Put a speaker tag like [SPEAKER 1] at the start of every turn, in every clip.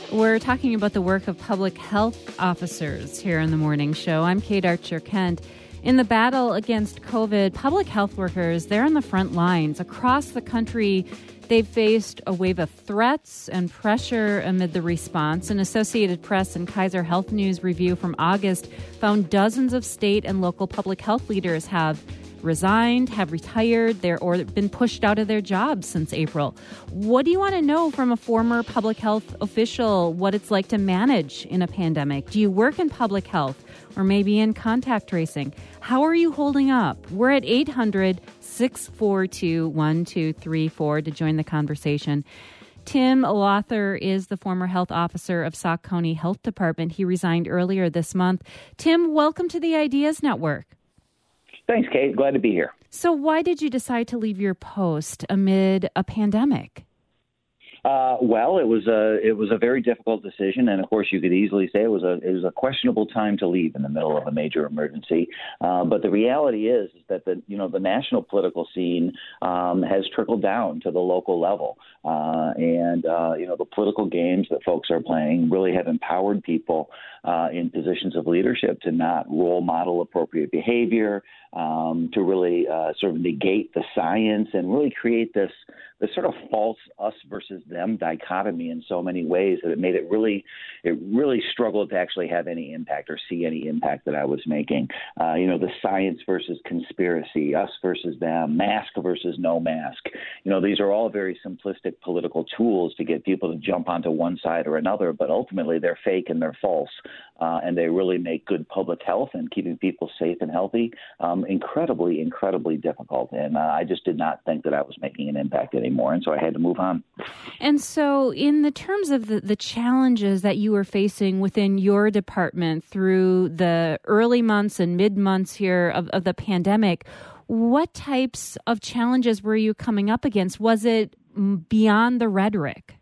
[SPEAKER 1] We're talking about the work of public health officers here in the morning show. I'm Kate Archer-Kent. In the battle against COVID, public health workers, they're on the front lines. Across the country, they've faced a wave of threats and pressure amid the response. An Associated Press and Kaiser Health News review from August found dozens of state and local public health leaders have resigned, have retired, or been pushed out of their jobs since April. What do you want to know from a former public health official what it's like to manage in a pandemic? Do you work in public health or maybe in contact tracing? How are you holding up? We're at 800-642-1234 to join the conversation. Tim Lawther is the former health officer of Sauk County Health Department. He resigned earlier this month. Tim, welcome to the Ideas Network.
[SPEAKER 2] Thanks, Kate. Glad to be here.
[SPEAKER 1] So why did you decide to leave your post amid a pandemic?
[SPEAKER 2] Well, it was a very difficult decision, and of course, you could easily say it was a questionable time to leave in the middle of a major emergency. But the reality is that the national political scene has trickled down to the local level, and the political games that folks are playing really have empowered people in positions of leadership to not role model appropriate behavior, to really sort of negate the science and really create this sort of false us versus them dichotomy in so many ways that it really struggled to actually have any impact or see any impact that I was making. The science versus conspiracy, us versus them, mask versus no mask. These are all very simplistic political tools to get people to jump onto one side or another, but ultimately they're fake and they're false. And they really make good public health and keeping people safe and healthy incredibly, incredibly difficult. And I just did not think that I was making an impact anymore. And so I had to move on.
[SPEAKER 1] And so in the terms of the challenges that you were facing within your department through the early months and mid-months here of the pandemic, what types of challenges were you coming up against? Was it beyond the rhetoric?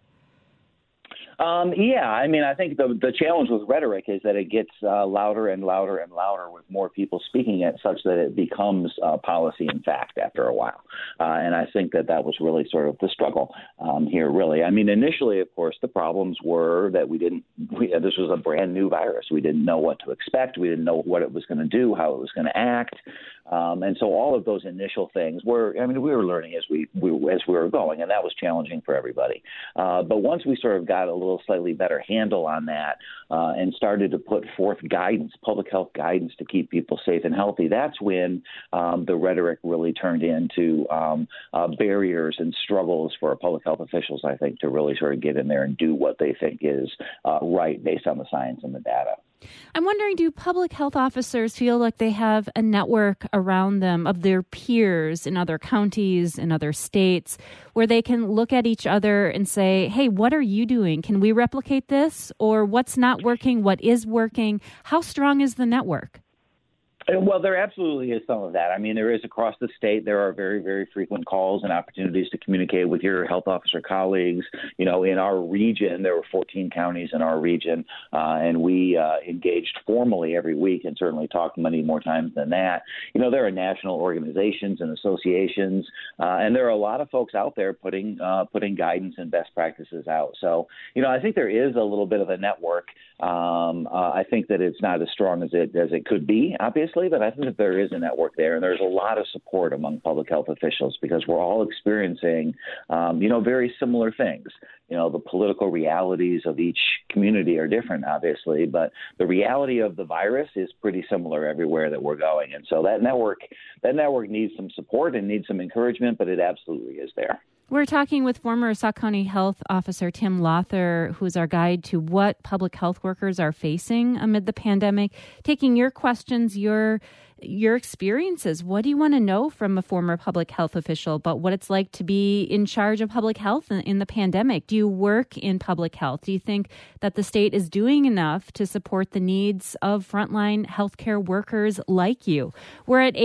[SPEAKER 2] I think the challenge with rhetoric is that it gets louder and louder and louder with more people speaking it, such that it becomes policy and fact after a while. And I think that was really sort of the struggle here, really. Initially, of course, the problems were that this was a brand new virus. We didn't know what to expect. We didn't know what it was going to do, how it was going to act. And so all of those initial things we were learning as we were going, and that was challenging for everybody. But once we sort of got a little slightly better handle on that and started to put forth guidance, public health guidance to keep people safe and healthy, that's when the rhetoric really turned into barriers and struggles for public health officials, I think, to really sort of get in there and do what they think is right based on the science and the data.
[SPEAKER 1] I'm wondering, do public health officers feel like they have a network around them of their peers in other counties, in other states, where they can look at each other and say, hey, what are you doing? Can we replicate this? Or what's not working? What is working? How strong is the network?
[SPEAKER 2] Well, there absolutely is some of that. There is across the state. There are very, very frequent calls and opportunities to communicate with your health officer colleagues. In our region, there were 14 counties in our region, and we engaged formally every week and certainly talked many more times than that. There are national organizations and associations, and there are a lot of folks out there putting guidance and best practices out. So, I think there is a little bit of a network. I think that it's not as strong as it could be, obviously, but I think that there is a network there, and there's a lot of support among public health officials because we're all experiencing, very similar things. The political realities of each community are different, obviously, but the reality of the virus is pretty similar everywhere that we're going. And so that network needs some support and needs some encouragement, but it absolutely is there.
[SPEAKER 1] We're talking with former Sauk County Health Officer Tim Lawther, who's our guide to what public health workers are facing amid the pandemic. Taking your questions, your experiences. What do you want to know from a former public health official about what it's like to be in charge of public health in the pandemic? Do you work in public health? Do you think that the state is doing enough to support the needs of frontline healthcare workers like you? We're at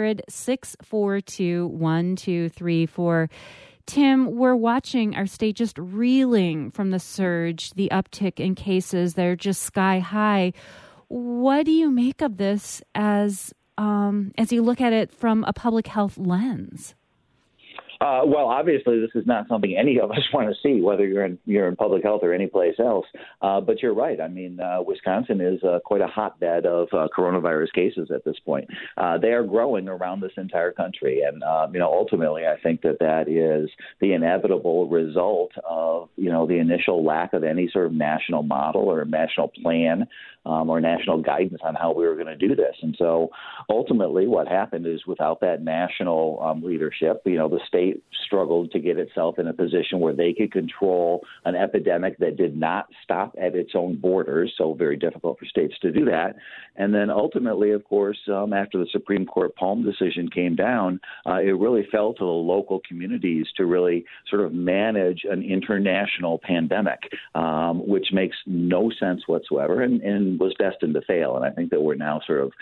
[SPEAKER 1] 800-642-1234. Tim, we're watching our state just reeling from the surge, the uptick in cases. They're just sky high. What do you make of this as you look at it from a public health lens?
[SPEAKER 2] Well, obviously, this is not something any of us want to see, whether you're in public health or any place else. But you're right. I mean, Wisconsin is quite a hotbed of coronavirus cases at this point. They are growing around this entire country, and ultimately, I think that is the inevitable result of the initial lack of any sort of national model or national plan or national guidance on how we were going to do this. And so, ultimately, what happened is without that national leadership, the state struggled to get itself in a position where they could control an epidemic that did not stop at its own borders. So very difficult for states to do that. And then ultimately, of course, after the Supreme Court Palm decision came down, it really fell to the local communities to really sort of manage an international pandemic, which makes no sense whatsoever and was destined to fail. And I think that we're now sort of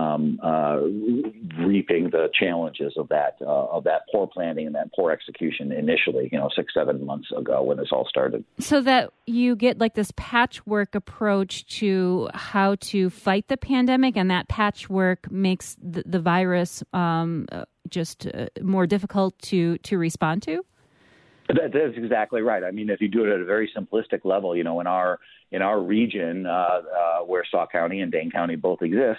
[SPEAKER 2] reaping the challenges of that poor planning and that poor execution initially, 6-7 months ago when this all started.
[SPEAKER 1] So that you get like this patchwork approach to how to fight the pandemic, and that patchwork makes the virus just more difficult to respond to?
[SPEAKER 2] That's exactly right. I mean, if you do it at a very simplistic level, in our region where Sauk County and Dane County both exist,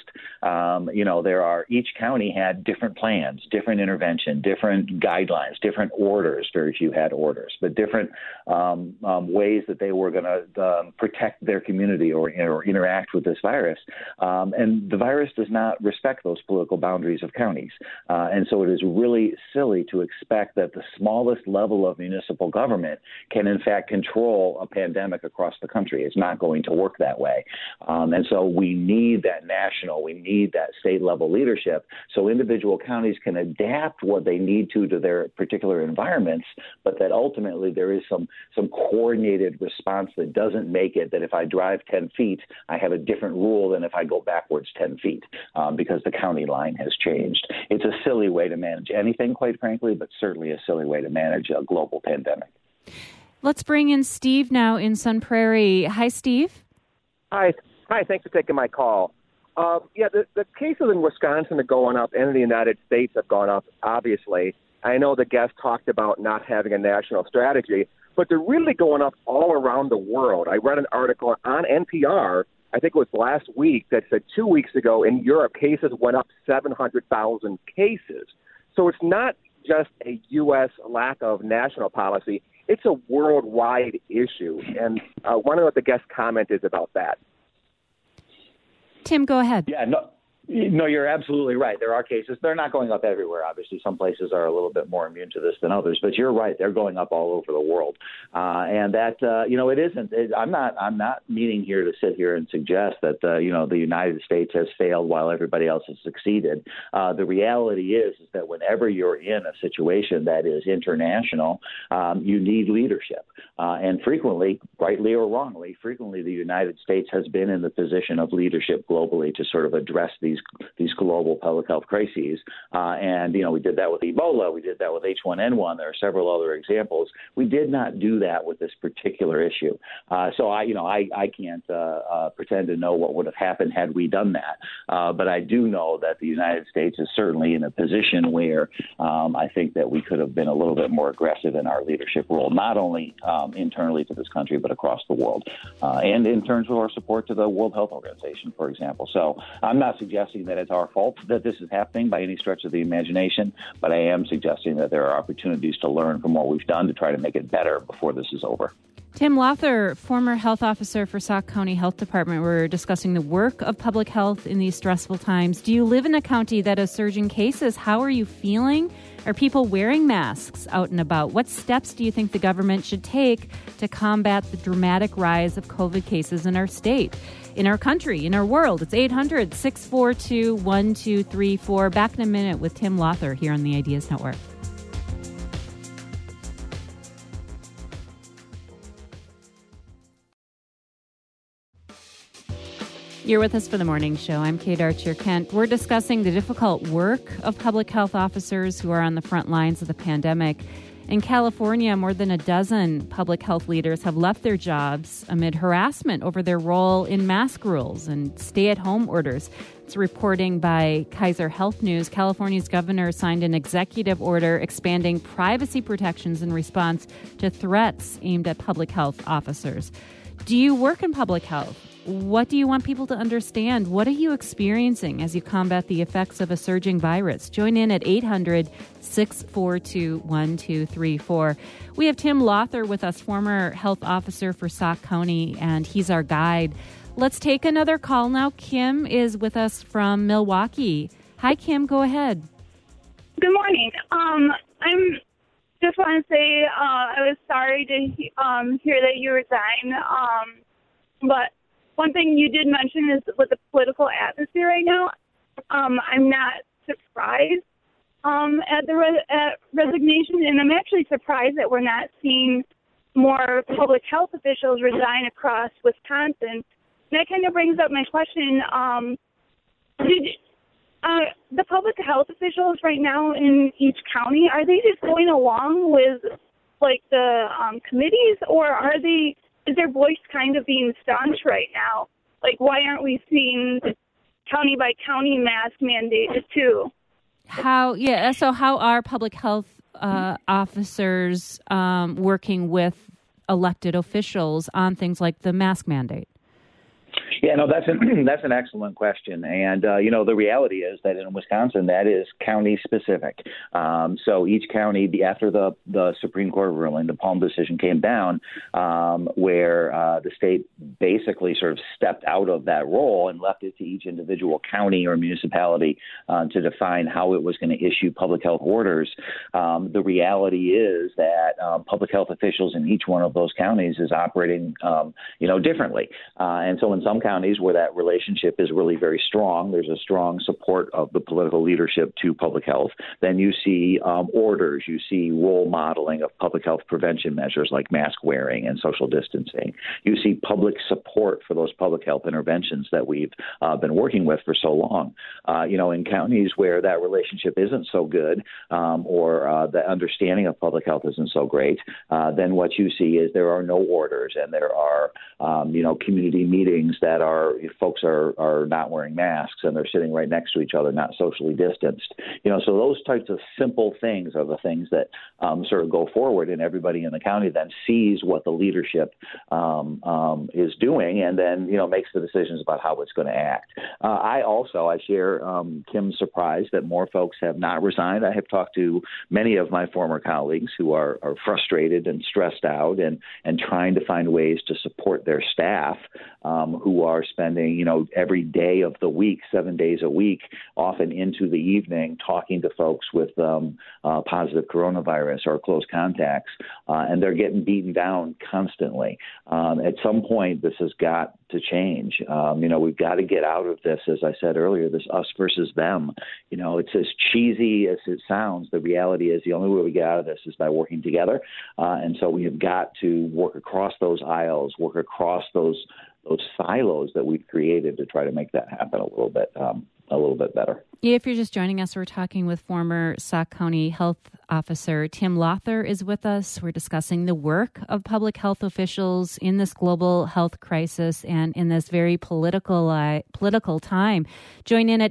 [SPEAKER 2] each county had different plans, different intervention, different guidelines, different orders. Very few had orders, but different ways that they were going to protect their community or interact with this virus. And the virus does not respect those political boundaries of counties. And so it is really silly to expect that the smallest level of municipal government can, in fact, control a pandemic across the country. It's not going to work that way. And so we need that we need that state level leadership so individual counties can adapt what they need to their particular environments, but that ultimately there is some coordinated response that doesn't make it that if I drive 10 feet, I have a different rule than if I go backwards 10 feet because the county line has changed. It's a silly way to manage anything, quite frankly, but certainly a silly way to manage a global pandemic.
[SPEAKER 1] Let's bring in Steve now in Sun Prairie. Hi, Steve.
[SPEAKER 3] Hi. Thanks for taking my call. The cases in Wisconsin are going up and in the United States have gone up, obviously. I know the guest talked about not having a national strategy, but they're really going up all around the world. I read an article on NPR, I think it was last week, that said 2 weeks ago in Europe, cases went up 700,000 cases. So it's not just a U.S. lack of national policy. It's a worldwide issue, and I want to know what the guest comment is about that.
[SPEAKER 1] Tim, go ahead.
[SPEAKER 2] Yeah, no, you're absolutely right. There are cases. They're not going up everywhere. Obviously, some places are a little bit more immune to this than others. But you're right. They're going up all over the world. And that, it isn't. I'm not meaning here to sit here and suggest that, the United States has failed while everybody else has succeeded. The reality is that whenever you're in a situation that is international, you need leadership. And frequently, rightly or wrongly, the United States has been in the position of leadership globally to sort of address these global public health crises. We did that with Ebola. We did that with H1N1. There are several other examples. We did not do that with this particular issue. So I can't pretend to know what would have happened had we done that. But I do know that the United States is certainly in a position where I think that we could have been a little bit more aggressive in our leadership role, not only internally to this country, but across the world. And in terms of our support to the World Health Organization, for example. So I'm not suggesting that it's our fault that this is happening by any stretch of the imagination, but I am suggesting that there are opportunities to learn from what we've done to try to make it better before this is over.
[SPEAKER 1] Tim Lother, former health officer for Sauk County Health Department. We're discussing the work of public health in these stressful times. Do you live in a county that has surging cases? How are you feeling? Are people wearing masks out and about? What steps do you think the government should take to combat the dramatic rise of COVID cases in our state, in our country, in our world? It's 800-642-1234. Back in a minute with Tim Lother here on the Ideas Network. You're with us for the morning show. I'm Kate Archer-Kent. We're discussing the difficult work of public health officers who are on the front lines of the pandemic. In California, more than a dozen public health leaders have left their jobs amid harassment over their role in mask rules and stay-at-home orders. It's reporting by Kaiser Health News. California's governor signed an executive order expanding privacy protections in response to threats aimed at public health officers. Do you work in public health? What do you want people to understand? What are you experiencing as you combat the effects of a surging virus? Join in at 800-642-1234. We have Tim Lawther with us, former health officer for Sauk County, and he's our guide. Let's take another call now. Kim is with us from Milwaukee. Hi, Kim. Go ahead.
[SPEAKER 4] Good morning. I'm just want to say I was sorry to hear that you resigned. But one thing you did mention is with the political atmosphere right now, I'm not surprised at the resignation, and I'm actually surprised that we're not seeing more public health officials resign across Wisconsin. And that kind of brings up my question. The public health officials right now in each county, are they just going along with like the committees, or is their voice kind of being staunch right now? Like, why aren't we seeing county by county mask mandated too?
[SPEAKER 1] So how are public health officers working with elected officials on things like the mask mandate?
[SPEAKER 2] Yeah, no, that's an excellent question. And, the reality is that in Wisconsin, that is county specific. So each county, after the Supreme Court ruling, the Palm decision came down, where the state basically sort of stepped out of that role and left it to each individual county or municipality to define how it was going to issue public health orders. The reality is that public health officials in each one of those counties is operating, differently. And so in some counties where that relationship is really very strong, there's a strong support of the political leadership to public health, then you see orders, you see role modeling of public health prevention measures like mask wearing and social distancing. You see public support for those public health interventions that we've been working with for so long. In counties where that relationship isn't so good or the understanding of public health isn't so great, then what you see is there are no orders and there are, community meetings that folks are not wearing masks and they're sitting right next to each other, not socially distanced. So those types of simple things are the things that sort of go forward, and everybody in the county then sees what the leadership is doing, and then makes the decisions about how it's going to act. I share Kim's surprise that more folks have not resigned. I have talked to many of my former colleagues who are frustrated and stressed out and trying to find ways to support their staff who are spending, every day of the week, 7 days a week, often into the evening, talking to folks with positive coronavirus or close contacts, and they're getting beaten down constantly. At some point, this has got to change. We've got to get out of this, as I said earlier, this us versus them. It's as cheesy as it sounds. The reality is the only way we get out of this is by working together. And so we have got to work across those aisles, work across those silos that we've created to try to make that happen a little bit better.
[SPEAKER 1] If you're just joining us, we're talking with former Sauk County Health Officer Tim Lawther is with us. We're discussing the work of public health officials in this global health crisis and in this very political time. Join in at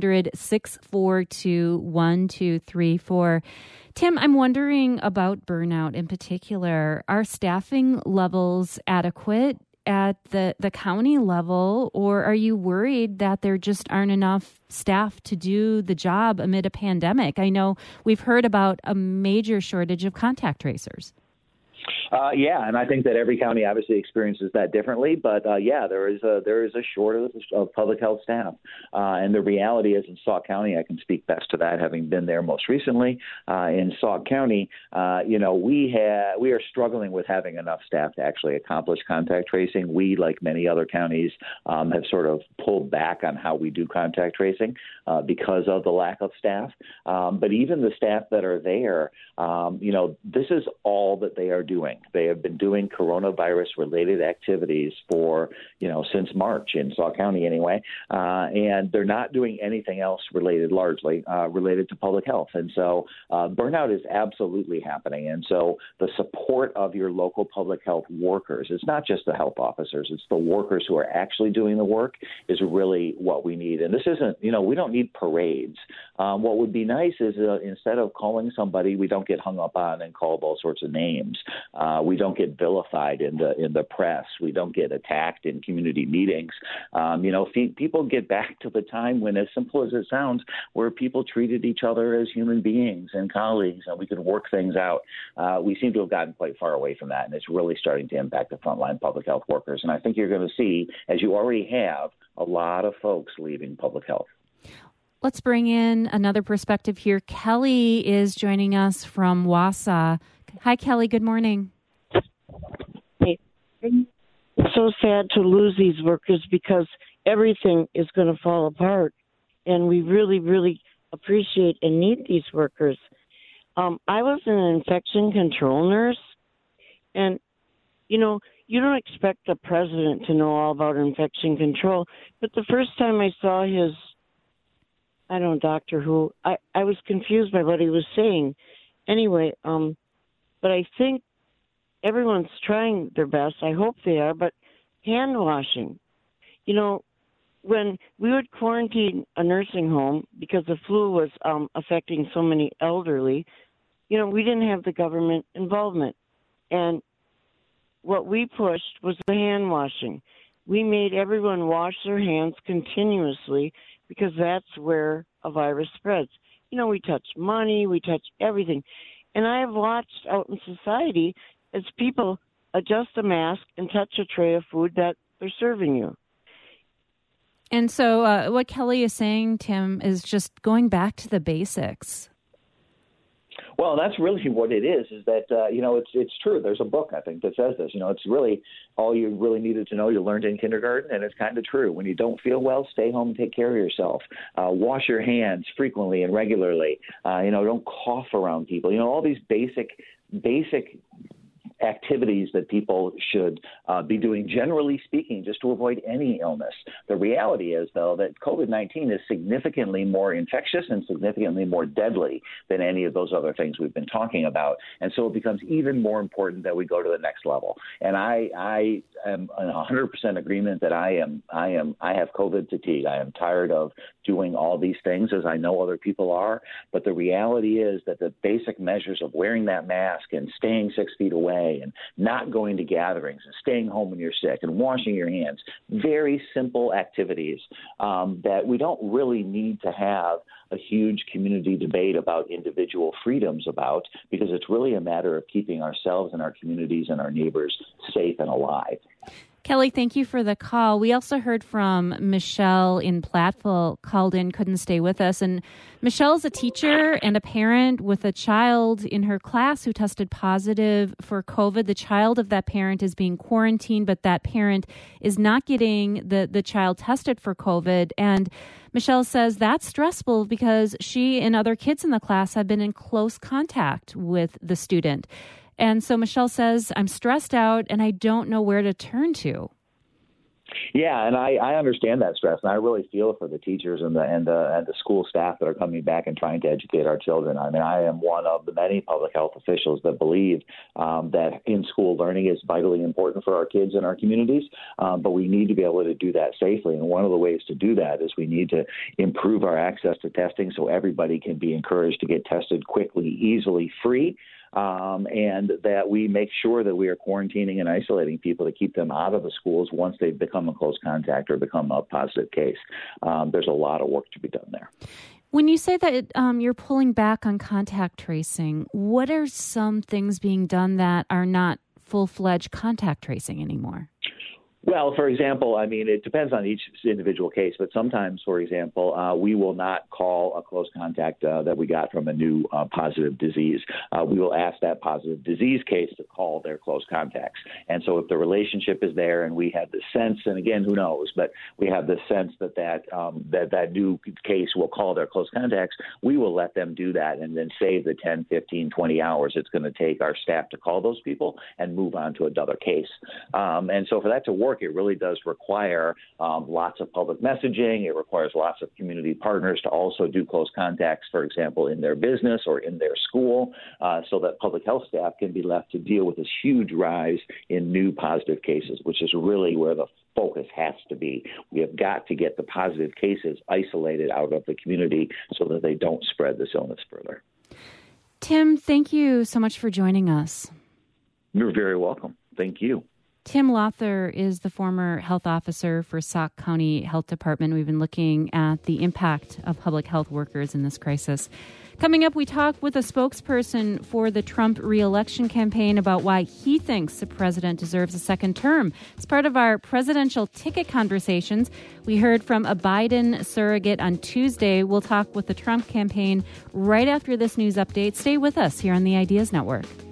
[SPEAKER 1] 800-642-1234. Tim, I'm wondering about burnout in particular. Are staffing levels adequate at the county level, or are you worried that there just aren't enough staff to do the job amid a pandemic? I know we've heard about a major shortage of contact tracers.
[SPEAKER 2] And I think that every county obviously experiences that differently. But there is a shortage of public health staff, and the reality is in Sauk County, I can speak best to that, having been there most recently. In Sauk County, we are struggling with having enough staff to actually accomplish contact tracing. We, like many other counties, have sort of pulled back on how we do contact tracing because of the lack of staff. But even the staff that are there, this is all that they are doing. They have been doing coronavirus-related activities for, since March in Sauk County anyway, and they're not doing anything else largely related to public health. And so burnout is absolutely happening. And so the support of your local public health workers, it's not just the health officers, it's the workers who are actually doing the work is really what we need. And this isn't, we don't need parades. What would be nice is instead of calling somebody we don't get hung up on and called all sorts of names, we don't get vilified in the press, we don't get attacked in community meetings. People get back to the time when, as simple as it sounds, where people treated each other as human beings and colleagues, and we could work things out. We seem to have gotten quite far away from that, and it's really starting to impact the frontline public health workers. And I think you're going to see, as you already have, a lot of folks leaving public health.
[SPEAKER 1] Let's bring in another perspective here. Kelly is joining us from Wausau. Hi, Kelly. Good morning.
[SPEAKER 5] Hey. It's so sad to lose these workers because everything is going to fall apart, and we really, really appreciate and need these workers. I was an infection control nurse, and, you don't expect the president to know all about infection control, but the first time I saw his Doctor Who, I was confused by what he was saying. Anyway, but I think everyone's trying their best. I hope they are, but hand washing. When we would quarantine a nursing home because the flu was affecting so many elderly, we didn't have the government involvement. And what we pushed was the hand washing. We made everyone wash their hands continuously because that's where a virus spreads. We touch money, we touch everything. And I have watched out in society as people adjust a mask and touch a tray of food that they're serving you.
[SPEAKER 1] And so what Kelly is saying, Tim, is just going back to the basics.
[SPEAKER 2] Well, that's really what it is that, it's true. There's a book, I think, that says this. It's really all you really needed to know. You learned in kindergarten, and it's kind of true. When you don't feel well, stay home and take care of yourself. Wash your hands frequently and regularly. Don't cough around people. All these basic activities that people should be doing, generally speaking, just to avoid any illness. The reality is, though, that COVID-19 is significantly more infectious and significantly more deadly than any of those other things we've been talking about. And so it becomes even more important that we go to the next level. And I am in 100% agreement that I have COVID fatigue. I am tired of doing all these things, as I know other people are. But the reality is that the basic measures of wearing that mask and staying 6 feet away and not going to gatherings and staying home when you're sick and washing your hands, very simple activities that we don't really need to have a huge community debate about individual freedoms about, because it's really a matter of keeping ourselves and our communities and our neighbors safe and alive.
[SPEAKER 1] Kelly, thank you for the call. We also heard from Michelle in Platteville, called in, couldn't stay with us. And Michelle's a teacher and a parent with a child in her class who tested positive for COVID. The child of that parent is being quarantined, but that parent is not getting the child tested for COVID. And Michelle says that's stressful because she and other kids in the class have been in close contact with the student. And so Michelle says, I'm stressed out and I don't know where to turn to.
[SPEAKER 2] Yeah, and I understand that stress, and I really feel for the teachers and the school staff that are coming back and trying to educate our children. I mean, I am one of the many public health officials that believe that in-school learning is vitally important for our kids and our communities, but we need to be able to do that safely. And one of the ways to do that is we need to improve our access to testing so everybody can be encouraged to get tested quickly, easily, free. And that we make sure that we are quarantining and isolating people to keep them out of the schools once they've become a close contact or become a positive case. There's a lot of work to be done there.
[SPEAKER 1] When you say that you're pulling back on contact tracing, what are some things being done that are not full-fledged contact tracing anymore?
[SPEAKER 2] Well, for example, I mean, it depends on each individual case, but sometimes, for example, we will not call a close contact that we got from a new positive disease. We will ask that positive disease case to call their close contacts. And so if the relationship is there and we have the sense, and again, who knows, but we have the sense that new case will call their close contacts, we will let them do that and then save the 10, 15, 20 hours it's going to take our staff to call those people and move on to another case. And so for that to work, it really does require lots of public messaging. It requires lots of community partners to also do close contacts, for example, in their business or in their school, so that public health staff can be left to deal with this huge rise in new positive cases, which is really where the focus has to be. We have got to get the positive cases isolated out of the community so that they don't spread this illness further.
[SPEAKER 1] Tim, thank you so much for joining us.
[SPEAKER 2] You're very welcome. Thank you.
[SPEAKER 1] Tim Lawther is the former health officer for Sauk County Health Department. We've been looking at the impact of public health workers in this crisis. Coming up, we talk with a spokesperson for the Trump re-election campaign about why he thinks the president deserves a second term. It's part of our presidential ticket conversations. We heard from a Biden surrogate on Tuesday. We'll talk with the Trump campaign right after this news update. Stay with us here on the Ideas Network.